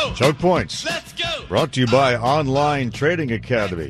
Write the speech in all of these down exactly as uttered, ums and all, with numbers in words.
go. Choke Points. Let's go. Brought to you by Online Trading Academy.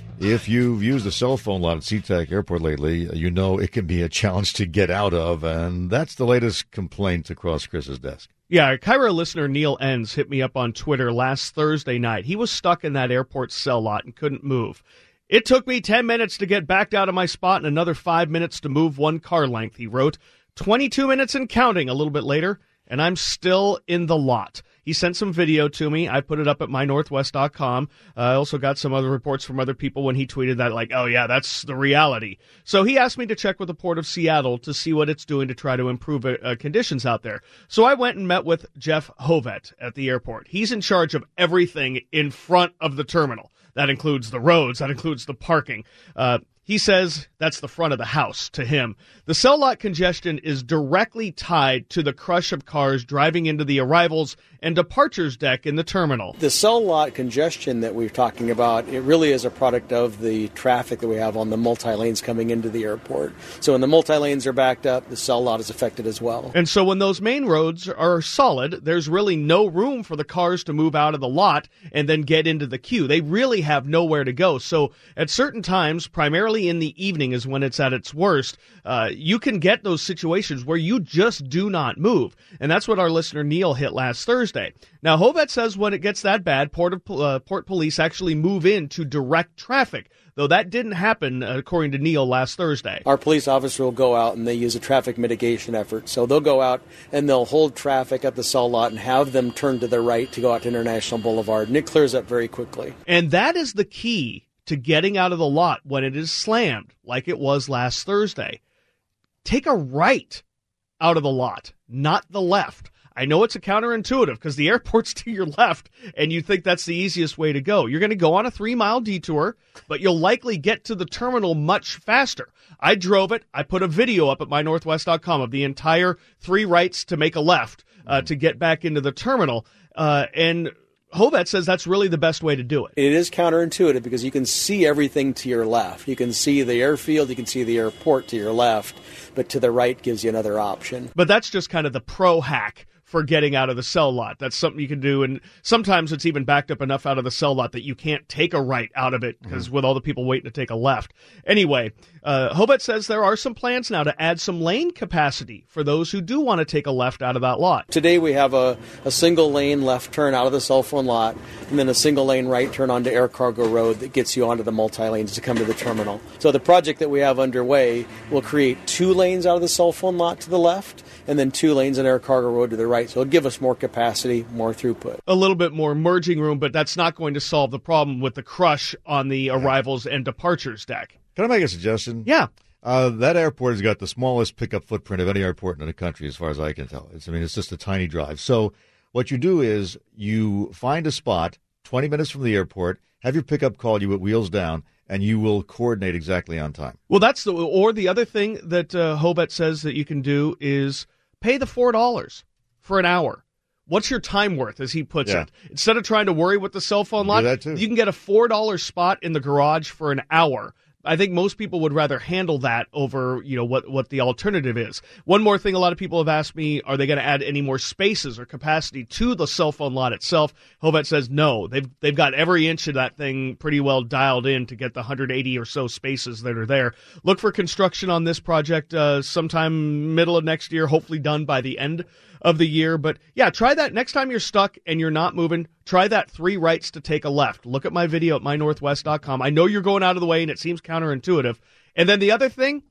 If you've used a cell phone lot at SeaTac Airport lately, you know it can be a challenge to get out of, and that's the latest complaint across Chris's desk. Yeah, Kyra listener Neil Enns hit me up on Twitter last Thursday night. He was stuck in that airport cell lot and couldn't move. It took me ten minutes to get backed out of my spot and another five minutes to move one car length, he wrote. twenty-two minutes and counting a little bit later, and I'm still in the lot. He sent some video to me. I put it up at my northwest dot com. Uh, I also got some other reports from other people when he tweeted that, like, oh, yeah, that's the reality. So he asked me to check with the Port of Seattle to see what it's doing to try to improve uh, conditions out there. So I went and met with Jeff Hovet at the airport. He's in charge of everything in front of the terminal. That includes the roads. That includes the parking. Uh, he says that's the front of the house to him. The cell lot congestion is directly tied to the crush of cars driving into the arrivals and departures deck in the terminal. The cell lot congestion that we're talking about, it really is a product of the traffic that we have on the multi-lanes coming into the airport. So when the multi-lanes are backed up, the cell lot is affected as well. And so when those main roads are solid, there's really no room for the cars to move out of the lot and then get into the queue. They really have nowhere to go. So at certain times, primarily in the evening is when it's at its worst, uh, you can get those situations where you just do not move. And that's what our listener Neil hit last Thursday. Now, Hovet says when it gets that bad, Port, of, uh, Port Police actually move in to direct traffic, though that didn't happen, uh, according to Neil, last Thursday. Our police officer will go out and they use a traffic mitigation effort. So they'll go out and they'll hold traffic at the cell lot and have them turn to the right to go out to International Boulevard, and it clears up very quickly. And that is the key to getting out of the lot when it is slammed, like it was last Thursday. Take a right out of the lot, not the left. I know it's a counterintuitive because the airport's to your left, and you think that's the easiest way to go. You're going to go on a three-mile detour, but you'll likely get to the terminal much faster. I drove it. I put a video up at my northwest dot com of the entire three rights to make a left uh, to get back into the terminal, uh, and Hovet says that's really the best way to do it. It is counterintuitive because you can see everything to your left. You can see the airfield, you can see the airport to your left, but to the right gives you another option. But that's just kind of the pro hack for getting out of the cell lot. That's something you can do, and sometimes it's even backed up enough out of the cell lot that you can't take a right out of it because mm-hmm. with all the people waiting to take a left. Anyway, uh, Hovet says there are some plans now to add some lane capacity for those who do want to take a left out of that lot. Today we have a, a single lane left turn out of the cell phone lot and then a single lane right turn onto Air Cargo Road that gets you onto the multi-lanes to come to the terminal. So the project that we have underway will create two lanes out of the cell phone lot to the left and then two lanes on Air Cargo Road to the right. So it'll give us more capacity, more throughput. A little bit more merging room, but that's not going to solve the problem with the crush on the arrivals and departures deck. Can I make a suggestion? Yeah. Uh, that airport has got the smallest pickup footprint of any airport in the country, as far as I can tell. It's, I mean, it's just a tiny drive. So what you do is you find a spot twenty minutes from the airport, have your pickup call you at wheels down, and you will coordinate exactly on time. Well, that's the, or the other thing that uh, Hovet says that you can do is pay the four dollars for an hour. What's your time worth, as he puts yeah. it? Instead of trying to worry with the cell phone lot, you can get a four dollars spot in the garage for an hour. I think most people would rather handle that over, you know, what, what the alternative is. One more thing a lot of people have asked me, are they going to add any more spaces or capacity to the cell phone lot itself? Hovet says no. They've they've got every inch of that thing pretty well dialed in to get the one hundred eighty or so spaces that are there. Look for construction on this project uh, sometime middle of next year, hopefully done by the end of the year. But yeah, try that next time you're stuck and you're not moving. Try that three rights to take a left. Look at my video at my northwest dot com. I know you're going out of the way and it seems counterintuitive. And then the other thing,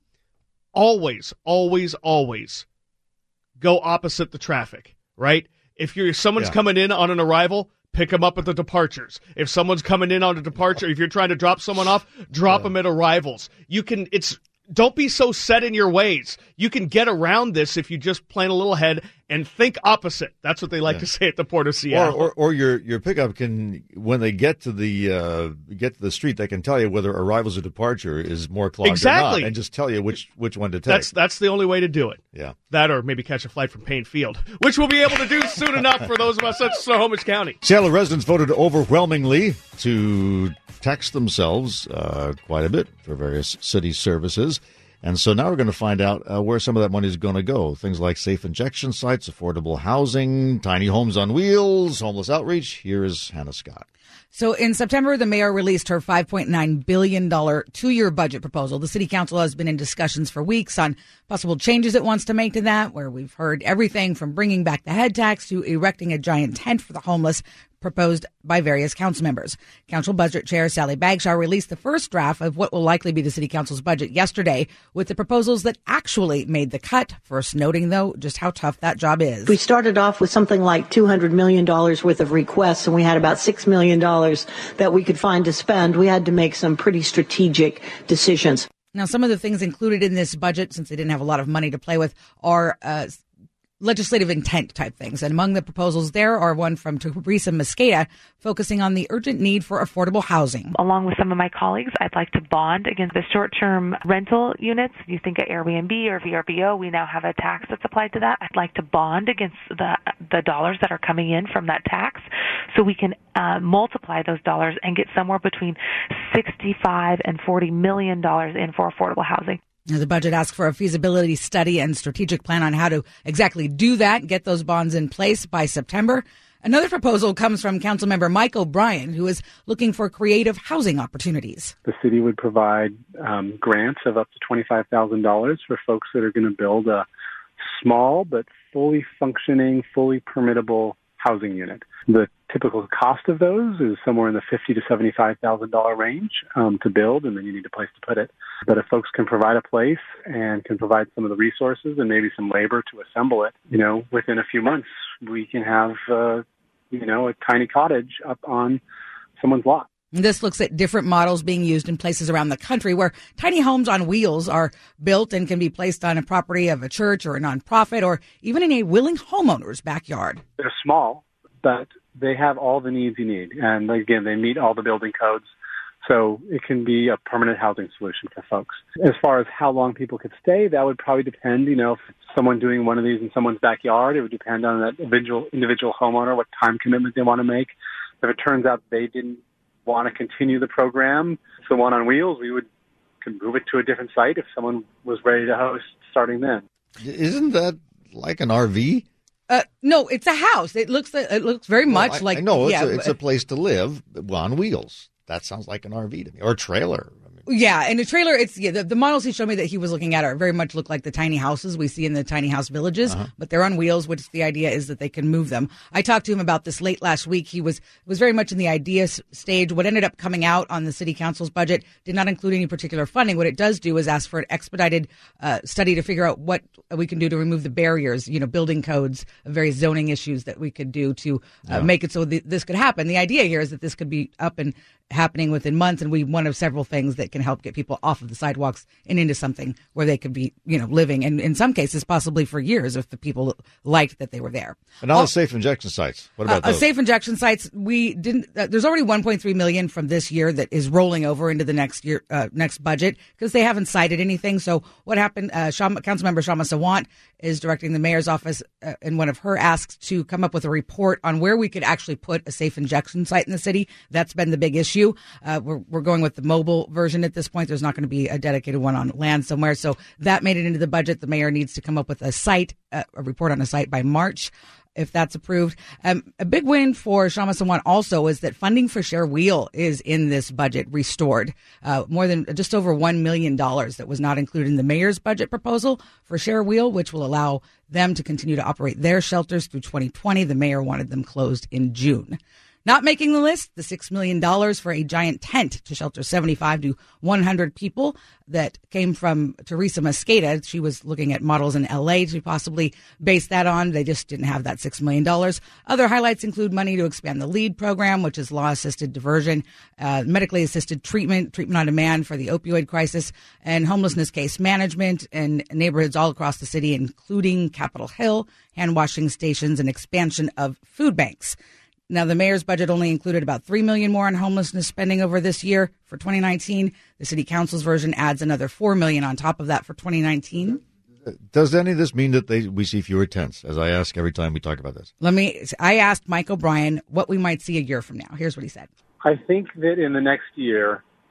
always, always, always go opposite the traffic, right? If you're someone's yeah. coming in on an arrival, pick them up at the departures. If someone's coming in on a departure, if you're trying to drop someone off, drop yeah. them at arrivals. You can, it's, don't be so set in your ways. You can get around this if you just plan a little ahead and think opposite. That's what they like yeah. to say at the Port of Seattle. Or, or, or your your pickup can, when they get to the uh, get to the street, they can tell you whether arrivals or departure is more clogged exactly. or not, and just tell you which which one to take. That's that's the only way to do it. Yeah, that or maybe catch a flight from Payne Field, which we'll be able to do soon enough for those of us at Snohomish County. Seattle residents voted overwhelmingly to tax themselves uh, quite a bit for various city services. And so now we're going to find out uh, where some of that money is going to go. Things like safe injection sites, affordable housing, tiny homes on wheels, homeless outreach. Here is Hannah Scott. So in September, the mayor released her five point nine billion dollars two-year budget proposal. The city council has been in discussions for weeks on possible changes it wants to make to that, where we've heard everything from bringing back the head tax to erecting a giant tent for the homeless, proposed by various council members. Council Budget Chair Sally Bagshaw released the first draft of what will likely be the city council's budget yesterday, with the proposals that actually made the cut. First noting, though, just how tough that job is. We started off with something like two hundred million dollars worth of requests, and we had about six million dollars that we could find to spend. We had to make some pretty strategic decisions. Now, some of the things included in this budget, since they didn't have a lot of money to play with, are uh, legislative intent type things. And among the proposals there are one from Teresa Mosqueda focusing on the urgent need for affordable housing. Along with some of my colleagues, I'd like to bond against the short-term rental units. You think of Airbnb or V R B O, we now have a tax that's applied to that. I'd like to bond against the the dollars that are coming in from that tax so we can uh, multiply those dollars and get somewhere between sixty-five and forty million dollars in for affordable housing. The budget asks for a feasibility study and strategic plan on how to exactly do that, get those bonds in place by September. Another proposal comes from Councilmember Mike O'Brien, who is looking for creative housing opportunities. The city would provide um, grants of up to twenty-five thousand dollars for folks that are going to build a small but fully functioning, fully permittable housing unit. The typical cost of those is somewhere in the fifty thousand to seventy-five thousand dollars range um, to build, and then you need a place to put it. But if folks can provide a place and can provide some of the resources and maybe some labor to assemble it, you know, within a few months, we can have, uh, you know, a tiny cottage up on someone's lot. This looks at different models being used in places around the country where tiny homes on wheels are built and can be placed on a property of a church or a nonprofit or even in a willing homeowner's backyard. They're small, but they have all the needs you need. And again, they meet all the building codes. So it can be a permanent housing solution for folks. As far as how long people could stay, that would probably depend, you know, if it's someone doing one of these in someone's backyard, it would depend on that individual, individual homeowner, what time commitment they want to make. If it turns out they didn't want to continue the program, the one on wheels, we would could move it to a different site if someone was ready to host starting then. Isn't that like an R V? Uh, no, it's a house. It looks it looks very well, much I, like I know it's, yeah, a, it's a place to live on wheels. That sounds like an R V to me, or a trailer. I mean, yeah, and a trailer. It's yeah, the, the models he showed me that he was looking at are very much look like the tiny houses we see in the tiny house villages, uh-huh. but they're on wheels. Which the idea is that they can move them. I talked to him about this late last week. He was was very much in the idea stage. What ended up coming out on the city council's budget did not include any particular funding. What it does do is ask for an expedited uh, study to figure out what we can do to remove the barriers, you know, building codes, various zoning issues that we could do to uh, yeah. make it so th- this could happen. The idea here is that this could be up and happening within months, and we one of several things that can help get people off of the sidewalks and into something where they could be, you know, living, and in some cases possibly for years if the people liked that they were there. And all the safe injection sites. What about uh, those? Safe injection sites? We didn't. Uh, there's already one point three million from this year that is rolling over into the next year, uh, next budget because they haven't cited anything. So what happened? Uh, Shama, Councilmember Shama Sawant is directing the mayor's office uh, in one of her asks to come up with a report on where we could actually put a safe injection site in the city. That's been the big issue. Uh, we're, we're going with the mobile version at this point. There's not going to be a dedicated one on land somewhere. So that made it into the budget. The mayor needs to come up with a site, uh, a report on a site by March, if that's approved. Um, a big win for Shama Sawant also is that funding for Share Wheel is in this budget restored. Uh, more than just over one million dollars that was not included in the mayor's budget proposal for Share Wheel, which will allow them to continue to operate their shelters through twenty twenty. The mayor wanted them closed in June. Not making the list, the six million dollars for a giant tent to shelter seventy-five to one hundred people that came from Teresa Mosqueda. She was looking at models in L A to possibly base that on. They just didn't have that six million dollars. Other highlights include money to expand the LEAD program, which is law-assisted diversion, uh, medically assisted treatment, treatment on demand for the opioid crisis, and homelessness case management in neighborhoods all across the city, including Capitol Hill, hand-washing stations, and expansion of food banks. Now, the mayor's budget only included about three million dollars more on homelessness spending over this year for twenty nineteen. The city council's version adds another four million dollars on top of that for twenty nineteen. Does any of this mean that they we see fewer tents, as I ask every time we talk about this? Let me. I asked Mike O'Brien what we might see a year from now. Here's what he said. I think that in the next year,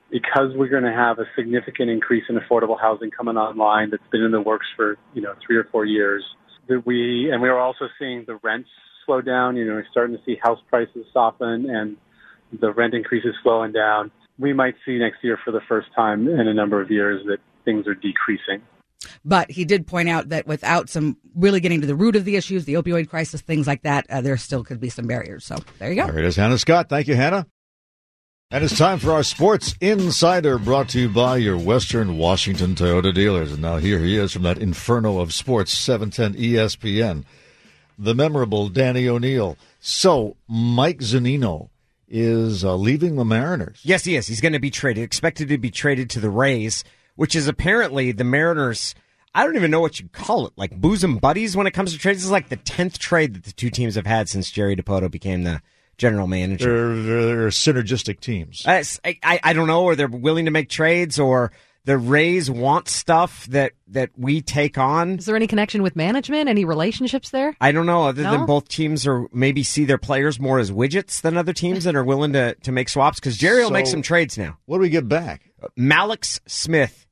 because we're going to have a significant increase in affordable housing coming online that's been in the works for, you know, three or four years, that we, and we are also seeing the rents slow down. You know, we're starting to see house prices soften and the rent increases slowing down. We might see next year for the first time in a number of years that things are decreasing. But he did point out that without some really getting to the root of the issues, the opioid crisis, things like that, uh, there still could be some barriers. So there you go. There it is, Hannah Scott. Thank you, Hannah. And it's time for our Sports Insider, brought to you by your Western Washington Toyota dealers. And now here he is from that inferno of sports, seven ten E S P N, the memorable Danny O'Neill. So Mike Zunino is uh, leaving the Mariners. Yes, he is. He's going to be traded, expected to be traded to the Rays, which is apparently the Mariners, I don't even know what you'd call it, like bosom buddies when it comes to trades. This is like the tenth trade that the two teams have had since Jerry Dipoto became the general manager. They're, they're synergistic teams. I, I, I don't know, or they're willing to make trades, or the Rays want stuff that, that we take on. Is there any connection with management? Any relationships there? I don't know, other no? than both teams are maybe see their players more as widgets than other teams that are willing to, to make swaps, because Jerry will so, make some trades now. What do we get back? Mallex Smith.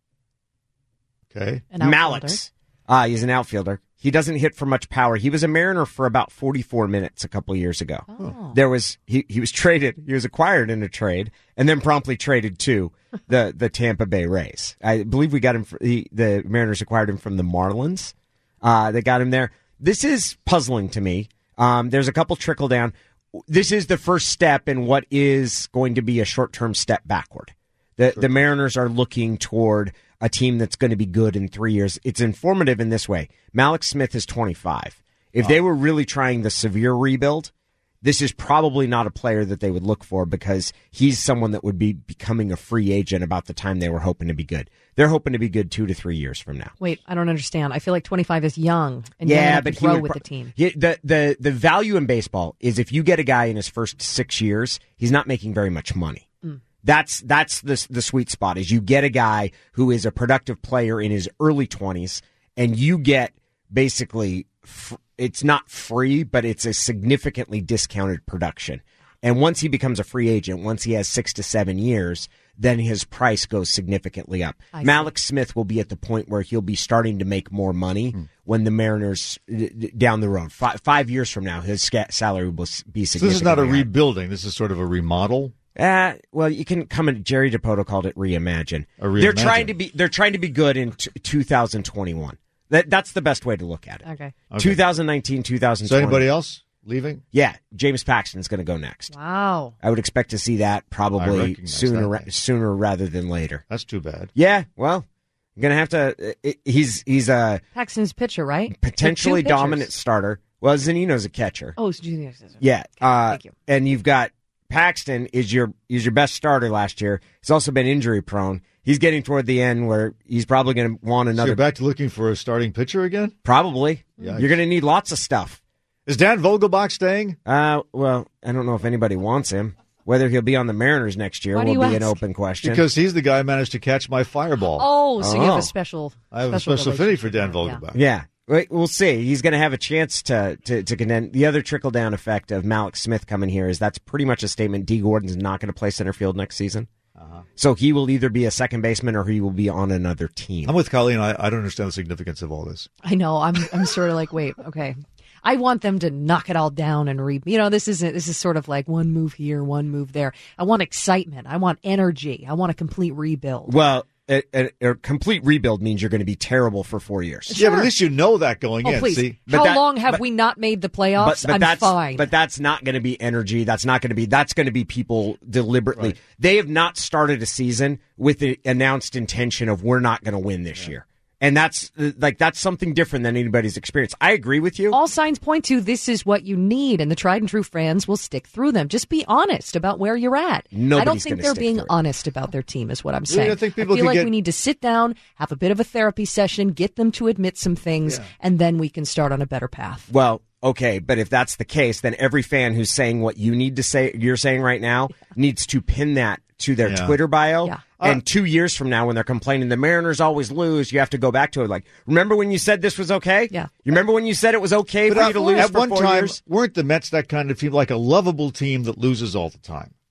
Okay. Mallex. Ah, he's an outfielder. He doesn't hit for much power. He was a Mariner for about forty-four minutes a couple years ago. Oh. There was he, he was traded. He was acquired in a trade and then promptly traded to the, the Tampa Bay Rays. I believe we got him. For, he, the Mariners acquired him from the Marlins. Uh, they got him there. This is puzzling to me. Um, there's a couple trickle down. This is the first step in what is going to be a short term step backward. The sure. the Mariners are looking toward a team that's going to be good in three years. It's informative in this way. Mallex Smith is twenty-five. If oh. they were really trying the severe rebuild, this is probably not a player that they would look for, because he's someone that would be becoming a free agent about the time they were hoping to be good. They're hoping to be good two to three years from now. Wait, I don't understand. I feel like twenty-five is young and yeah, young but to grow would, with the team. He, the, the, the value in baseball is if you get a guy in his first six years, he's not making very much money. Mm. That's that's the the sweet spot, is you get a guy who is a productive player in his early twenties, and you get basically, it's not free, but it's a significantly discounted production. And once he becomes a free agent, once he has six to seven years, then his price goes significantly up. Mallex Smith will be at the point where he'll be starting to make more money hmm. when the Mariners, down the road, five, five years from now, his salary will be significantly So this is not a higher. rebuilding. This is sort of a remodel. Uh, well, you can come in. Jerry Dipoto called it reimagine. A reimagine. They're trying to be. They're trying to be good in t- two thousand twenty-one. That that's the best way to look at it. Okay. okay. twenty nineteen, twenty twenty. Is anybody else leaving? Yeah, James Paxton's going to go next. Wow. I would expect to see that probably sooner ra- sooner rather than later. That's too bad. Yeah. Well, I'm going to have to. Uh, he's he's a Paxton's pitcher, right? Potentially dominant starter. Well, Zunino's a catcher. Oh, Zunino's a yeah. okay, uh, thank you. And you've got. Paxton is your is your best starter last year. He's also been injury prone. He's getting toward the end where he's probably going to want another. So you're back to looking for a starting pitcher again? Probably. Yikes. You're going to need lots of stuff. Is Dan Vogelbach staying? Uh, well, I don't know if anybody wants him. Whether he'll be on the Mariners next year Why will be ask? an open question. Because he's the guy who managed to catch my fireball. Oh, so oh. you have a special. I have special a special affinity for Dan Vogelbach. Yeah. yeah. We'll see. He's going to have a chance to to, to contend. The other trickle down effect of Mallex Smith coming here is that's pretty much a statement. D. Gordon's not going to play center field next season, uh-huh. so he will either be a second baseman or he will be on another team. I'm with Colleen. I, I don't understand the significance of all this. I know. I'm I'm sort of like, wait, okay. I want them to knock it all down and re. You know, this isn't. This is sort of like one move here, one move there. I want excitement. I want energy. I want a complete rebuild. Well. A, a, a complete rebuild means you're going to be terrible for four years. Sure. Yeah, but at least you know that going oh, in. Please. See? How that, long have but, we not made the playoffs? But, but I'm that's, fine. But that's not going to be energy. That's not going to be. That's going to be people deliberately. Right. They have not started a season with the announced intention of we're not going to win this yeah. year. And that's like that's something different than anybody's experience. I agree with you. All signs point to this is what you need, and the tried and true fans will stick through them. Just be honest about where you're at. Nobody's I don't think they're being honest about their team, is what I'm saying. Yeah, I, think people I feel like get... we need to sit down, have a bit of a therapy session, get them to admit some things, yeah. and then we can start on a better path. Well, okay, but if that's the case, then every fan who's saying what you need to say, you're saying right now, yeah. needs to pin that to their yeah. Twitter bio. Yeah. And uh, two years from now, when they're complaining the Mariners always lose, you have to go back to it. Like, remember when you said this was okay? Yeah. You remember when you said it was okay but for at, you to lose at for one four time, years? Weren't the Mets that kind of team, like a lovable team that loses all the time?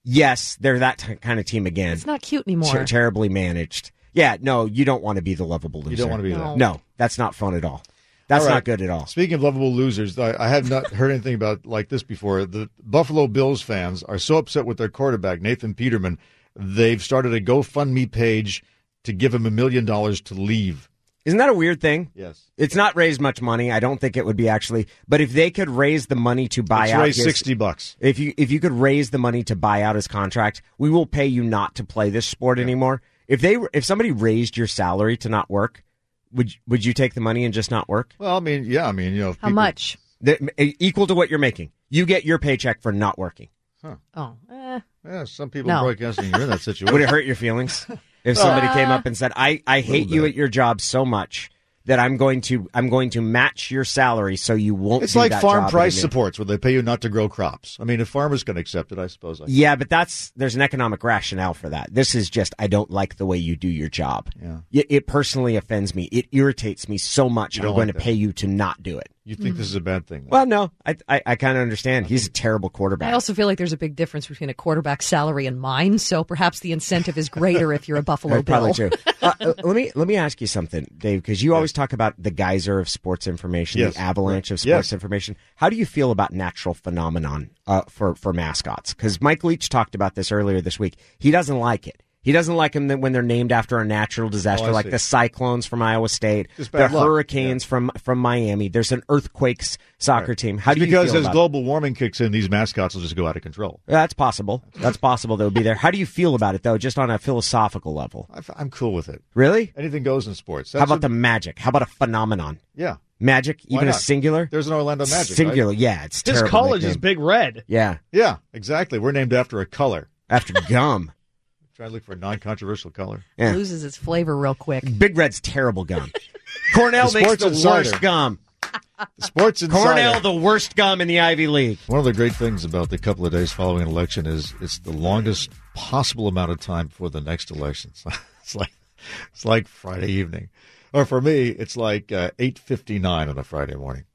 yes, they're that t- kind of team again. It's not cute anymore. Ter- terribly managed. Yeah, no, you don't want to be the lovable loser. You don't want to be no. that. No, that's not fun at all. That's all right. not good at all. Speaking of lovable losers, I, I have not heard anything about like this before. The Buffalo Bills fans are so upset with their quarterback, Nathan Peterman, they've started a GoFundMe page to give him a million dollars to leave. Isn't that a weird thing? Yes. It's not raised much money. I don't think it would be actually. But if they could raise the money to buy Let's out raise his, sixty bucks. If you if you could raise the money to buy out his contract, we will pay you not to play this sport yeah. anymore. If they if somebody raised your salary to not work, would would you take the money and just not work? Well, I mean, yeah, I mean, you know, how people, much? The, equal to what you're making. You get your paycheck for not working. Huh. Oh, eh. Yeah, some people no. in broadcasting are in that situation. Would it hurt your feelings if somebody uh, came up and said, "I I hate you at your job so much that I'm going to I'm going to match your salary so you won't." It's do like that farm job price anymore. supports where they pay you not to grow crops. I mean, if farmers can accept it, I suppose. I yeah, but that's there's an economic rationale for that. This is just I don't like the way you do your job. Yeah, it, it personally offends me. It irritates me so much. I'm going like to that. pay you to not do it. You think mm-hmm. this is a bad thing? Then? Well, no, I I, I kind of understand. He's a terrible quarterback. I also feel like there's a big difference between a quarterback's salary and mine, so perhaps the incentive is greater if you're a Buffalo Bill. Probably true. uh, let me let me ask you something, Dave, because you yeah. always talk about the geyser of sports information, yes. the avalanche of yes. sports information. How do you feel about natural phenomenon uh, for for mascots? Because Mike Leach talked about this earlier this week. He doesn't like it. He doesn't like them when they're named after a natural disaster, oh, like see. the Cyclones from Iowa State, the luck. Hurricanes yeah. from, from Miami. There's an Earthquakes soccer right. team. How it's do you because feel as about global it? warming kicks in, these mascots will just go out of control. That's possible. That's possible they would be there. How do you feel about it, though, just on a philosophical level? I'm cool with it. Really? Anything goes in sports. That's How about a, the magic? How about a phenomenon? Yeah. Magic, Why even not? a singular? There's an Orlando Magic, Singular, right? yeah. It's His terrible college nickname. is Big Red. Yeah. Yeah, exactly. We're named after a color. After gum. Try to look for a non-controversial color. Yeah. Loses its flavor real quick. Big Red's terrible gum. Cornell the makes the Insider. worst gum. The Sports Insider. Cornell, the worst gum in the Ivy League. One of the great things about the couple of days following an election is it's the longest possible amount of time before the next election. It's like it's like Friday evening, or for me, it's like uh, eight fifty-nine on a Friday morning,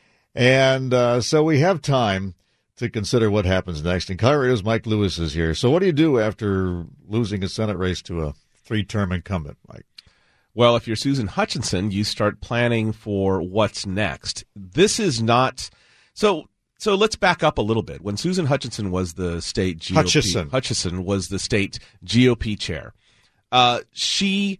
and uh, so we have time to consider what happens next. And Colorado's Mike Lewis is here. So what do you do after losing a Senate race to a three-term incumbent, Mike? Well, if you're Susan Hutchinson, you start planning for what's next. This is not so. So let's back up a little bit. When Susan Hutchinson was the state G O P, Hutchison. Hutchison was the state G O P chair. Uh, she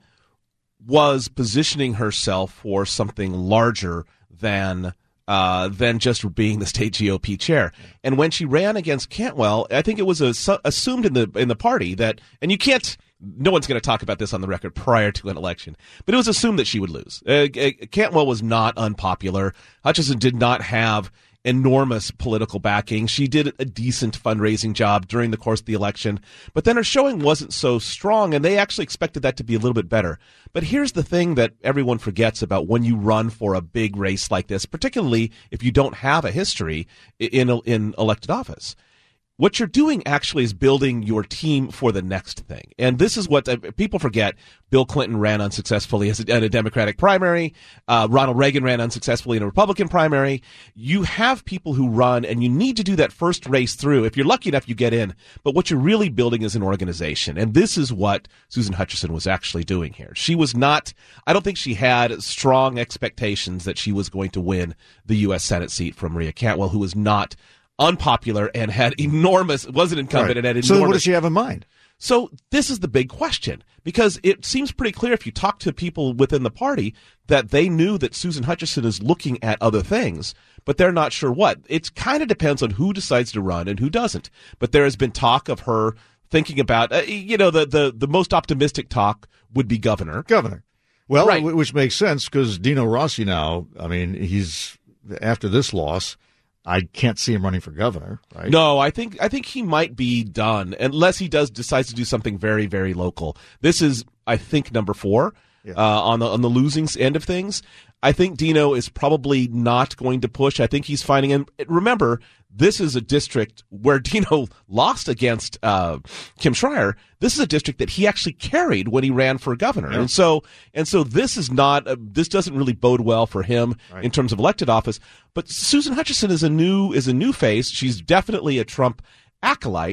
was positioning herself for something larger than. Uh, than just being the state G O P chair. And when she ran against Cantwell, I think it was a, su- assumed in the in the party that, and you can't, no one's going to talk about this on the record prior to an election, but it was assumed that she would lose. Uh, Cantwell was not unpopular. Hutchison did not have enormous political backing. She did a decent fundraising job during the course of the election, but then her showing wasn't so strong, and they actually expected that to be a little bit better. But here's the thing that everyone forgets about when you run for a big race like this, particularly if you don't have a history in in elected office. What you're doing actually is building your team for the next thing. And this is what uh, people forget. Bill Clinton ran unsuccessfully as a, in a Democratic primary. Uh, Ronald Reagan ran unsuccessfully in a Republican primary. You have people who run, and you need to do that first race through. If you're lucky enough, you get in. But what you're really building is an organization. And this is what Susan Hutchinson was actually doing here. She was not, I don't think she had strong expectations that she was going to win the U S Senate seat from Maria Cantwell, who was not unpopular and had enormous, was an incumbent right. and had enormous. So what does she have in mind? So this is the big question, because it seems pretty clear if you talk to people within the party that they knew that Susan Hutchinson is looking at other things, but they're not sure what. It kind of depends on who decides to run and who doesn't. But there has been talk of her thinking about, uh, you know, the, the, the most optimistic talk would be governor. Governor. Well, right. Which makes sense because Dino Rossi now, I mean, he's, after this loss, I can't see him running for governor, right? No, I think I think he might be done unless he does decides to do something very, very local. This is, I think, number four yeah. uh, on the on the losing end of things. I think Dino is probably not going to push. I think he's finding him. Remember, this is a district where Dino lost against uh, Kim Schreier. This is a district that he actually carried when he ran for governor, yeah. and so and so this is not. A, this doesn't really bode well for him right. in terms of elected office. But Susan Hutchinson is a new is a new face. She's definitely a Trump acolyte.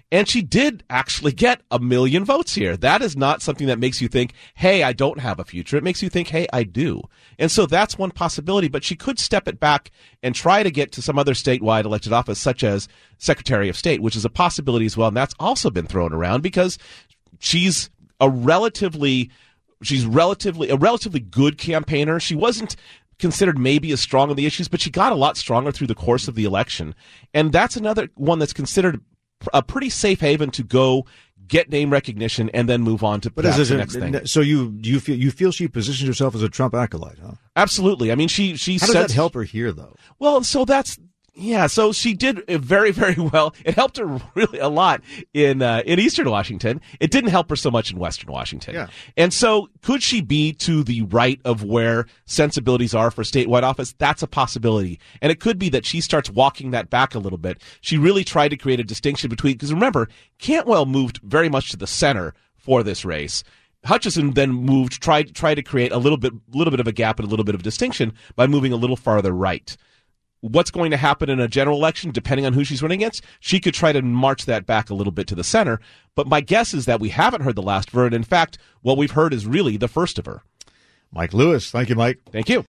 And she did actually get a million votes here. That is not something that makes you think, hey, I don't have a future. It makes you think, hey, I do. And so that's one possibility. But she could step it back and try to get to some other statewide elected office, such as Secretary of State, which is a possibility as well. And that's also been thrown around because she's a relatively, she's relatively, a relatively good campaigner. She wasn't considered maybe as strong on the issues, but she got a lot stronger through the course of the election. And that's another one that's considered a pretty safe haven to go get name recognition and then move on to but is the it, next thing. So you do you feel you feel she positions herself as a Trump acolyte, huh? Absolutely. I mean, she she how does that help her here, though? Well, so that's. Yeah, so she did very, very well. It helped her really a lot in uh, in Eastern Washington. It didn't help her so much in Western Washington. Yeah. And so could she be to the right of where sensibilities are for statewide office? That's a possibility. And it could be that she starts walking that back a little bit. She really tried to create a distinction between, because remember, Cantwell moved very much to the center for this race. Hutchison then moved, tried, tried to create a little bit, little bit of a gap and a little bit of distinction by moving a little farther right. What's going to happen in a general election, depending on who she's running against, she could try to march that back a little bit to the center. But my guess is that we haven't heard the last of her. And in fact, what we've heard is really the first of her. Mike Lewis. Thank you, Mike. Thank you.